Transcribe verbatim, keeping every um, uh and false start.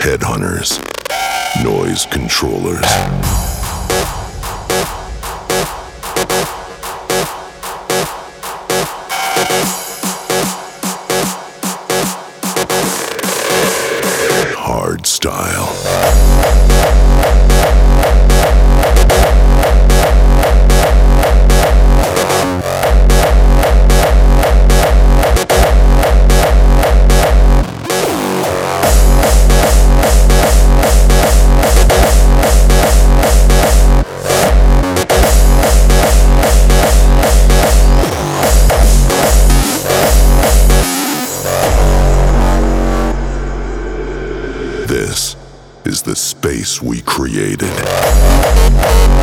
Headhunters, noise controllers. Hard style. This is the space we created.